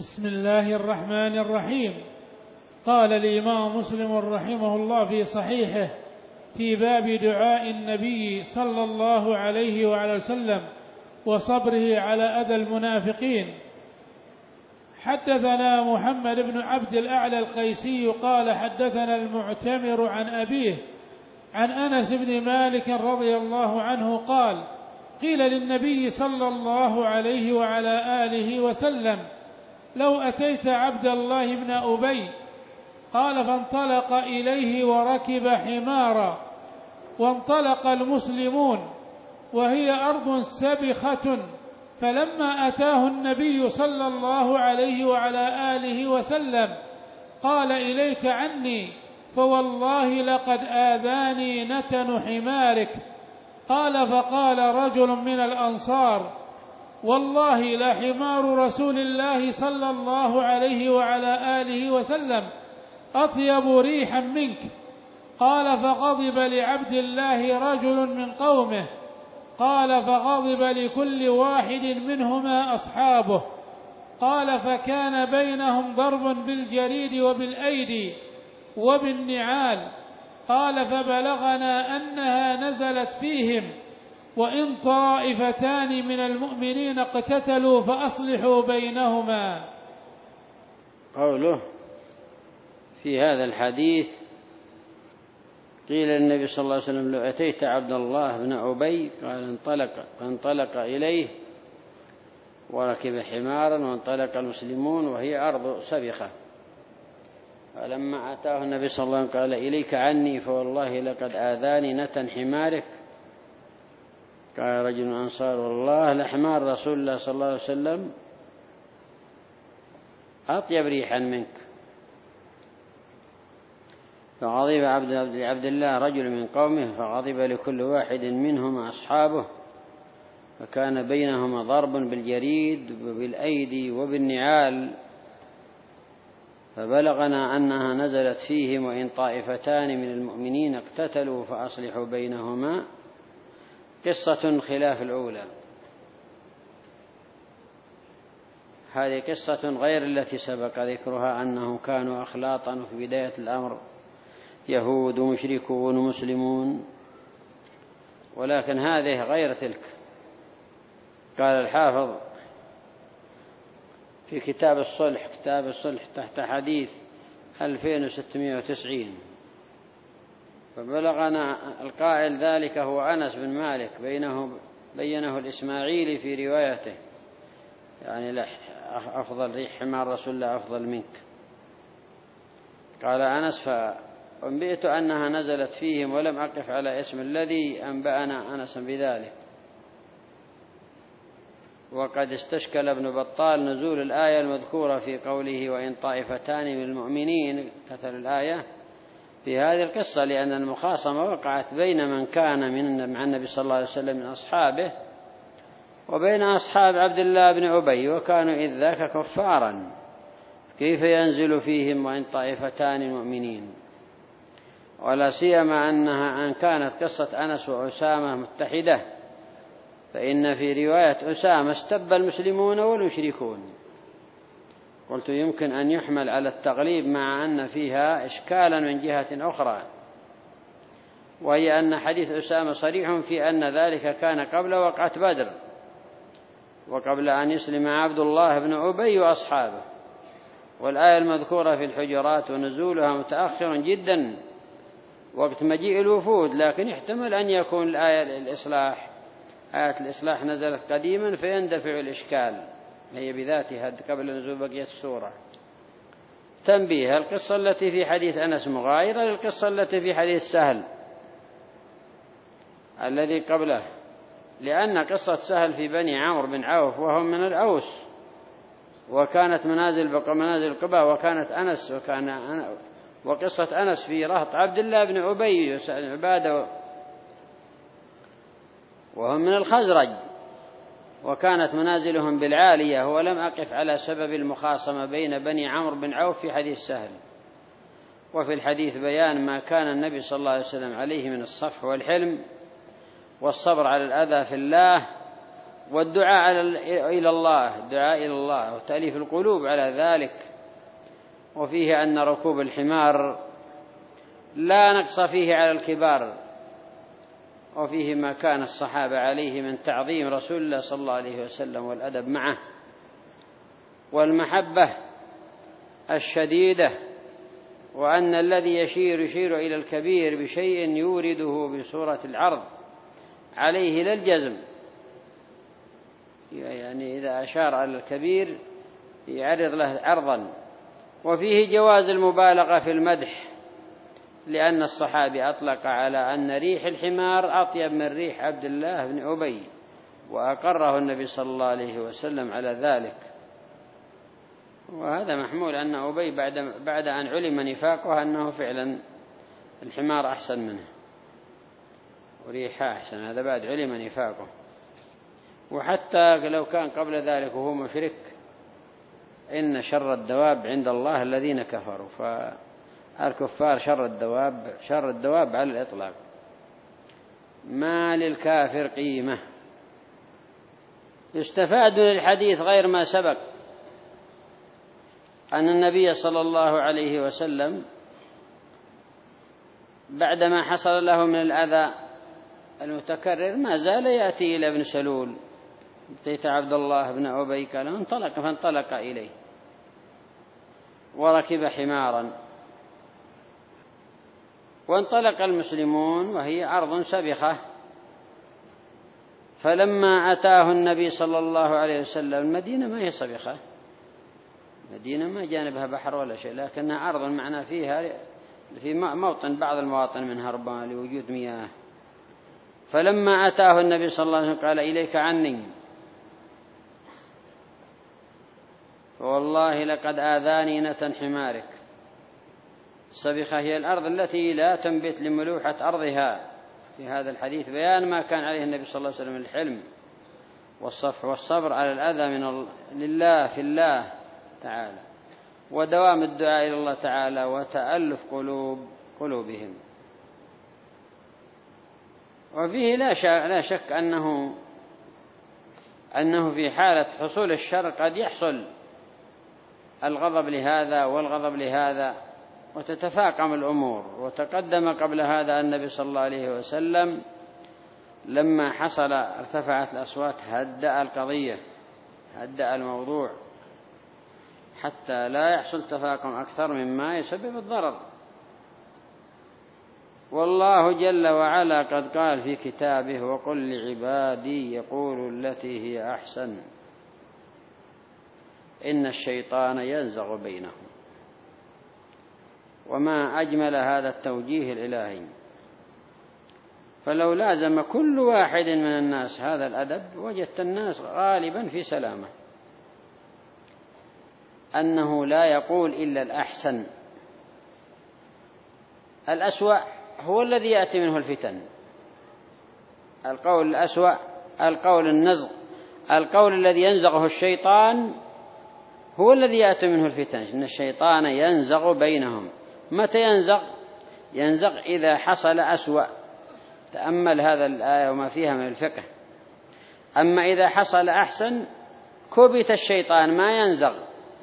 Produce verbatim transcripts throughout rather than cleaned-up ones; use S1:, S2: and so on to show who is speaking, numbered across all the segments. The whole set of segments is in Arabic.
S1: بسم الله الرحمن الرحيم. قال الإمام مسلم رحمه الله في صحيحه في باب دعاء النبي صلى الله عليه وعلى وسلم وصبره على أذى المنافقين: حدثنا محمد بن عبد الأعلى القيسي قال حدثنا المعتمر عن أبيه عن أنس بن مالك رضي الله عنه قال: قيل للنبي صلى الله عليه وعلى آله وسلم: لو أتيت عبد الله بن أبي. قال: فانطلق إليه وركب حمارا، وانطلق المسلمون وهي أرض سبخة، فلما أتاه النبي صلى الله عليه وعلى آله وسلم قال: إليك عني، فوالله لقد آذاني نتن حمارك. قال: فقال رجل من الأنصار: والله لحمار رسول الله صلى الله عليه وعلى آله وسلم أطيب ريحا منك. قال: فغضب لعبد الله رجل من قومه. قال: فغضب لكل واحد منهما أصحابه. قال: فكان بينهم ضرب بالجريد وبالأيدي وبالنعال. قال: فبلغنا أنها نزلت فيهم: وإن طائفتان من المؤمنين اقتتلوا فأصلحوا بينهما.
S2: قوله في هذا الحديث: قيل للنبي صلى الله عليه وسلم: لو أتيت عبد الله بن أبي. قال: انطلق فانطلق إليه وركب حمارا، وانطلق المسلمون وهي أرض سبخة، فلما أتاه النبي صلى الله عليه وسلم قال: إليك عني، فوالله لقد آذاني نتن حمارك. قال رجل من الأنصار: والله لحمار رسول الله صلى الله عليه وسلم أطيب ريحا منك. فغضب عبد الله رجل من قومه، فغضب لكل واحد منهما أصحابه، فكان بينهما ضرب بالجريد وبالأيدي وبالنعال. فبلغنا أنها نزلت فيهم: وإن طائفتان من المؤمنين اقتتلوا فأصلحوا بينهما. قصة خلاف الأولى، هذه قصة غير التي سبق ذكرها، أنهم كانوا أخلاطا في بداية الأمر، يهود ومشركون ومسلمون، ولكن هذه غير تلك. قال الحافظ في كتاب الصلح كتاب الصلح تحت حديث ألفين وستمائة وتسعين: فبلغنا القائل ذلك هو أنس بن مالك، بينه بينه الإسماعيلي في روايته، يعني أفضل ريح حمار رسول الله أفضل منك. قال أنس: فأنبئت أنها نزلت فيهم ولم أقف على اسم الذي أنبأنا أنس بذلك. وقد استشكل ابن بطال نزول الآية المذكورة في قوله: وإن طائفتان من المؤمنين قتلوا الآية في هذه القصة، لأن المخاصمة وقعت بين من كان من مع النبي صلى الله عليه وسلم من أصحابه وبين أصحاب عبد الله بن أبي، وكانوا إذ ذاك كفارا، كيف ينزل فيهم وإن طائفتان مؤمنين؟ ولا سيما أنها أن كانت قصة أنس وأسامة متحدة، فإن في رواية أسامة استب المسلمون والمشركون. قلت يمكن أن يحمل على التغليب، مع أن فيها إشكالا من جهة أخرى، وهي أن حديث أسامة صريح في أن ذلك كان قبل وقعة بدر، وقبل أن يسلم عبد الله بن أبي وأصحابه. والآية المذكورة في الحجرات ونزولها متأخر جدا وقت مجيء الوفود، لكن يحتمل أن يكون الآية الإصلاح آية الإصلاح نزلت قديما فيندفع الإشكال هي بذاتها قبل نزول بقية السورة. تنبيه: القصة التي في حديث أنس مغايرة للقصة التي في حديث سهل الذي قبله، لأن قصة سهل في بني عمرو بن عوف وهم من الأوس، وكانت منازل بقى منازل قباء، وكانت أنس وكان أنا وقصة أنس في رهط عبد الله بن أبي وسعد عبادة وهم من الخزرج، وكانت منازلهم بالعالية. ولم أقف على سبب المخاصمة بين بني عمرو بن عوف في حديث سهل. وفي الحديث بيان ما كان النبي صلى الله عليه وسلم عليه من الصفح والحلم والصبر على الأذى في الله، والدعاء إلى الله، الدعاء إلى الله وتأليف القلوب على ذلك. وفيه أن ركوب الحمار لا نقص فيه على الكبار، وفيه ما كان الصحابة عليه من تعظيم رسول الله صلى الله عليه وسلم والأدب معه والمحبة الشديدة، وأن الذي يشير يشير إلى الكبير بشيء يورده بصورة العرض عليه للجزم، يعني إذا أشار على الكبير يعرض له عرضا. وفيه جواز المبالغة في المدح، لأن الصحابي أطلق على أن ريح الحمار أطيب من ريح عبد الله بن أبي، وأقره النبي صلى الله عليه وسلم على ذلك. وهذا محمول أن أبي بعد, بعد أن علم نفاقه أنه فعلا الحمار أحسن منه وريحه أحسن، هذا بعد علم نفاقه. وحتى لو كان قبل ذلك وهو مشرك، إن شر الدواب عند الله الذين كفروا، فالكفار شر الدواب، شر الدواب على الإطلاق. ما للكافر قيمة. يستفاد من الحديث غير ما سبق أن النبي صلى الله عليه وسلم بعدما حصل له من الأذى المتكرر ما زال يأتي إلى ابن سلول، أتيت عبد الله بن أبي، قال انطلق، فانطلق إليه وركب حمارا، وانطلق المسلمون وهي أرض سبخة. فلما أتاه النبي صلى الله عليه وسلم، المدينة ما هي سبخة، مدينة ما جانبها بحر ولا شيء، لكنها أرض معنا فيها في موطن بعض المواطن منها ربما لوجود مياه. فلما أتاه النبي صلى الله عليه وسلم قال إليك عني، فوالله لقد آذاني نتن حمارك. السبخة هي الأرض التي لا تنبت لملوحة أرضها. في هذا الحديث بيان ما كان عليه النبي صلى الله عليه وسلم الحلم والصفح والصبر على الأذى من الله لله في الله تعالى، ودوام الدعاء إلى الله تعالى وتألف قلوب قلوبهم. وفيه لا شك, لا شك أنه أنه في حالة حصول الشر قد يحصل الغضب لهذا والغضب لهذا وتتفاقم الأمور. وتقدم قبل هذا النبي صلى الله عليه وسلم لما حصل ارتفعت الأصوات هدأ القضية، هدأ الموضوع حتى لا يحصل تفاقم أكثر مما يسبب الضرر. والله جل وعلا قد قال في كتابه وقل لعبادي يقولوا التي هي أحسن إن الشيطان ينزغ بينهم. وما أجمل هذا التوجيه الإلهي. فلو لازم كل واحد من الناس هذا الأدب وجدت الناس غالبا في سلامة، أنه لا يقول إلا الأحسن. الأسوأ هو الذي يأتي منه الفتن. القول الأسوأ، القول النزغ، القول الذي ينزغه الشيطان هو الذي يأتي منه الفتن. إن الشيطان ينزغ بينهم. متى ينزغ؟ ينزغ إذا حصل أسوأ. تأمل هذا الآية وما فيها من الفقه. أما إذا حصل أحسن كبت الشيطان، ما ينزغ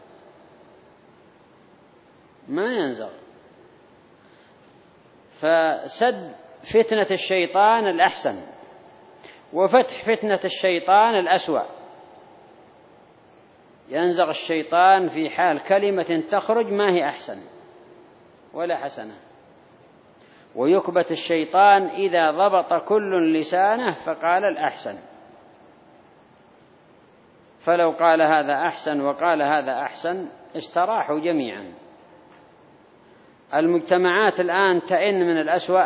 S2: ما ينزغ. فسد فتنة الشيطان الأحسن، وفتح فتنة الشيطان الأسوأ. ينزغ الشيطان في حال كلمة تخرج ما هي أحسن ولا حسنة، ويكبت الشيطان إذا ضبط كل لسانه فقال الأحسن. فلو قال هذا أحسن وقال هذا أحسن استراحوا جميعا. المجتمعات الآن تئن من الأسوأ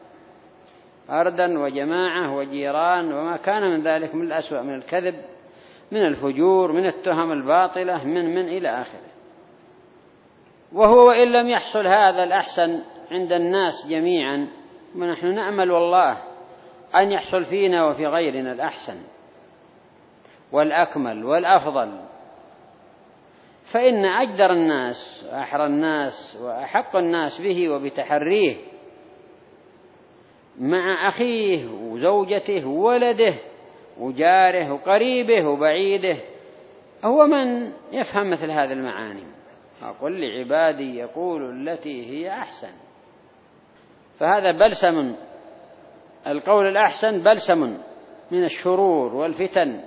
S2: أردا وجماعة وجيران وما كان من ذلك من الأسوأ، من الكذب، من الفجور، من التهم الباطلة، من من إلى آخره. وهو وإن لم يحصل هذا الأحسن عند الناس جميعا، ونحن نأمل والله أن يحصل فينا وفي غيرنا الأحسن والأكمل والأفضل. فإن أجدر الناس وأحرى الناس وأحق الناس به وبتحريه مع أخيه وزوجته وولده وجاره وقريبه وبعيده، هو من يفهم مثل هذه المعاني. أقول لعبادي يقول التي هي أحسن، فهذا بلسم، القول الأحسن بلسم من الشرور والفتن،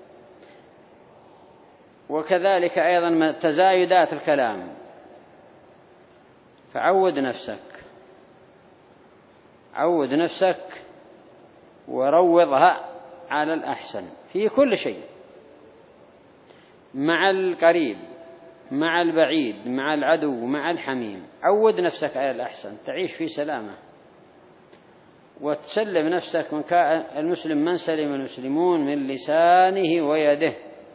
S2: وكذلك أيضا تزايدات الكلام. فعود نفسك، عود نفسك وروضها على الأحسن في كل شيء، مع القريب مع البعيد مع العدو مع الحميم. عود نفسك على الأحسن، تعيش في سلامة، وتسلم نفسك من المسلم من سلم المسلمون من لسانه ويده.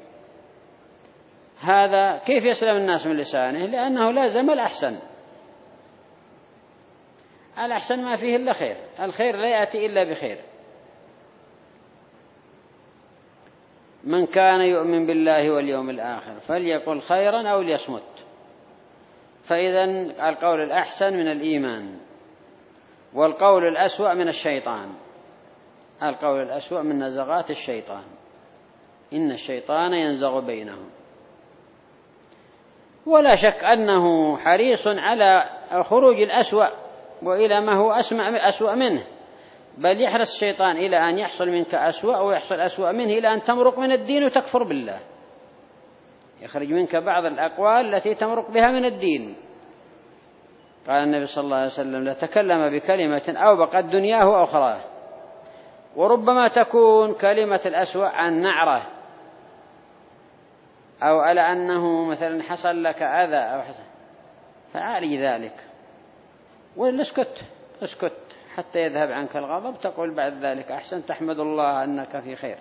S2: هذا كيف يسلم الناس من لسانه؟ لأنه لازم الأحسن. الأحسن ما فيه إلا خير، الخير لا يأتي إلا بخير. من كان يؤمن بالله واليوم الآخر فليقل خيرا أو ليصمت. فإذا القول الأحسن من الإيمان، والقول الأسوأ من الشيطان. القول الأسوأ من نزغات الشيطان، إن الشيطان ينزغ بينهم. ولا شك أنه حريص على خروج الأسوأ وإلى ما هو أسوأ منه، بل يحرص الشيطان إلى أن يحصل منك أسوأ ويحصل أسوأ منه، إلى أن تمرق من الدين وتكفر بالله. يخرج منك بعض الأقوال التي تمرق بها من الدين. قال النبي صلى الله عليه وسلم: لتكلم بكلمة أو بقت دنياه وأخراه. وربما تكون كلمة الأسوأ عن نعرة، أو على أنه مثلا حصل لك أذى أو حصل، فعالي ذلك ولا اسكت اسكت حتى يذهب عنك الغضب، تقول بعد ذلك أحسن، تحمد الله أنك في خير.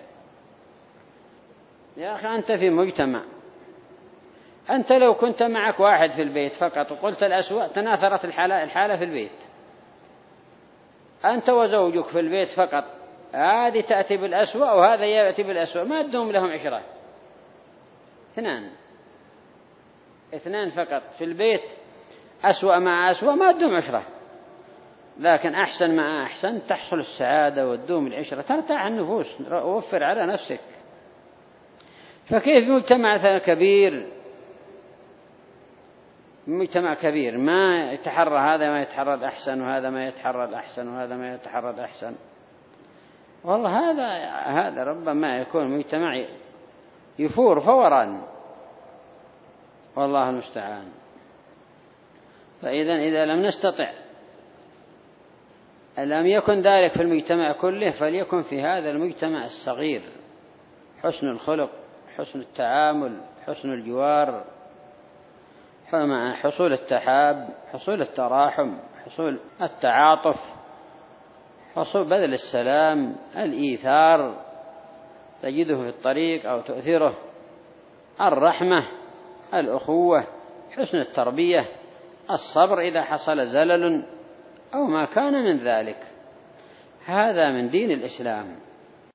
S2: يا أخي أنت في مجتمع، أنت لو كنت معك واحد في البيت فقط وقلت الأسوأ تناثرت الحالة, الحالة في البيت. أنت وزوجك في البيت فقط، هذه تأتي بالأسوأ وهذا يأتي بالأسوأ، ما تدوم لهم عشرة. اثنان اثنان فقط في البيت، أسوأ مع أسوأ ما تدوم عشرة. لكن أحسن مع أحسن تحصل السعادة وتدوم العشرة، ترتاح النفوس، وفر على نفسك. فكيف مجتمع كبير، مجتمع كبير ما يتحرى، هذا ما يتحرى الأحسن وهذا ما يتحرى الأحسن وهذا ما يتحرى الأحسن؟ والله هذا هذا ربما يكون مجتمع يفور فورا، والله المستعان. فإذا إذا لم نستطع، لم يكن ذلك في المجتمع كله، فليكن في هذا المجتمع الصغير حسن الخلق، حسن التعامل، حسن الجوار، مع حصول التحاب، حصول التراحم، حصول التعاطف، حصول بذل السلام، الإيثار تجده في الطريق أو تؤثره، الرحمة، الأخوة، حسن التربية، الصبر إذا حصل زلل أو ما كان من ذلك. هذا من دين الإسلام.